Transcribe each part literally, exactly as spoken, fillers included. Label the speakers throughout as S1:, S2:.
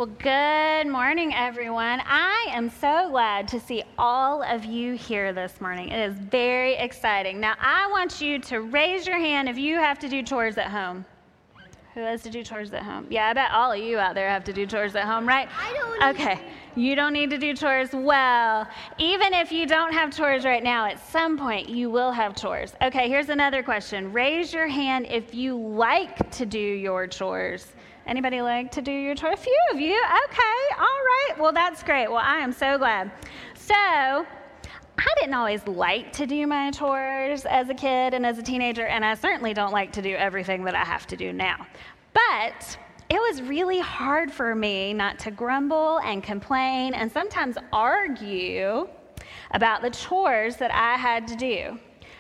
S1: Well, good morning, everyone. I am so glad to see all of you here this morning. It is very exciting. Now, I want you to raise your hand if you have to do chores at home. Who has to do chores at home? Yeah, I bet all of you out there have to do chores at home, right?
S2: I don't.
S1: Okay, you don't need to do chores. Well, even if you don't have chores right now, at some point you will have chores. Okay, here's another question. Raise your hand if you like to do your chores. Anybody like to do your chores? A few of you. Okay, all right. Well, that's great. Well, I am so glad. So, I didn't always like to do my chores as a kid and as a teenager, and I certainly don't like to do everything that I have to do now. But it was really hard for me not to grumble and complain and sometimes argue about the chores that I had to do.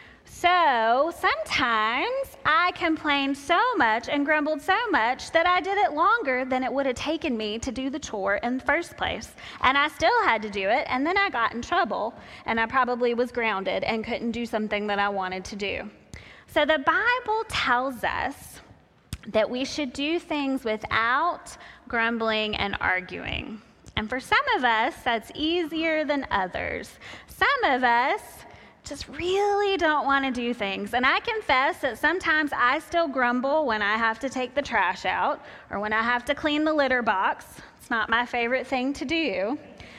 S1: So sometimes I complained so much and grumbled so much that I did it longer than it would have taken me to do the chore in the first place. And I still had to do it, and then I got in trouble, and I probably was grounded and couldn't do something that I wanted to do. So the Bible tells us that we should do things without grumbling and arguing. And for some of us, that's easier than others. Some of us just really don't want to do things. And I confess that sometimes I still grumble when I have to take the trash out or when I have to clean the litter box. It's not my favorite thing to do.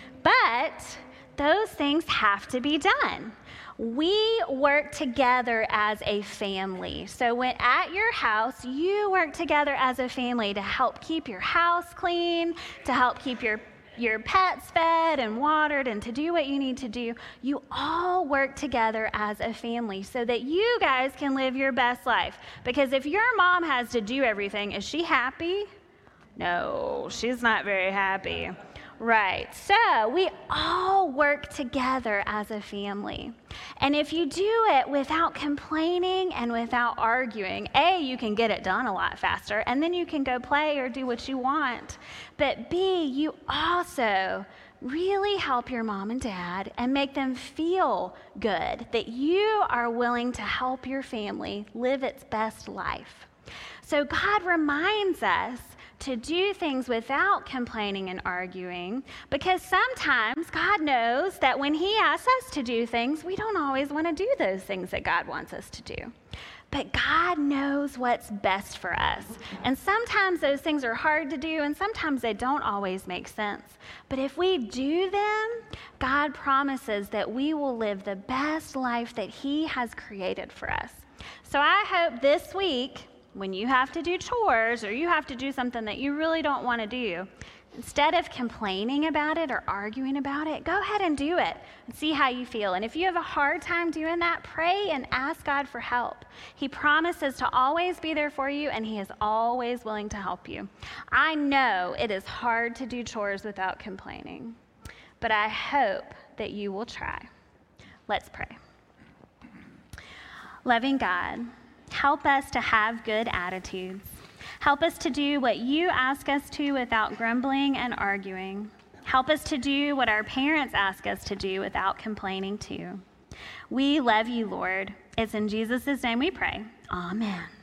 S1: But those things have to be done. We work together as a family. So when at your house, you work together as a family to help keep your house clean, to help keep your your pets fed and watered, and to do what you need to do. You all work together as a family so that you guys can live your best life. Because if your mom has to do everything, is she happy? No, she's not very happy. Right, so we all work together as a family. And if you do it without complaining and without arguing, A, you can get it done a lot faster, and then you can go play or do what you want. But B, you also really help your mom and dad and make them feel good that you are willing to help your family live its best life. So God reminds us to do things without complaining and arguing, because sometimes God knows that when he asks us to do things, we don't always want to do those things that God wants us to do. But God knows what's best for us. And sometimes those things are hard to do, and sometimes they don't always make sense. But if we do them, God promises that we will live the best life that he has created for us. So I hope this week, when you have to do chores or you have to do something that you really don't want to do, instead of complaining about it or arguing about it, go ahead and do it and see how you feel. And if you have a hard time doing that, pray and ask God for help. He promises to always be there for you, and he is always willing to help you. I know it is hard to do chores without complaining, but I hope that you will try. Let's pray. Loving God, help us to have good attitudes. Help us to do what you ask us to without grumbling and arguing. Help us to do what our parents ask us to do without complaining too. We love you, Lord. It's in Jesus' name we pray. Amen.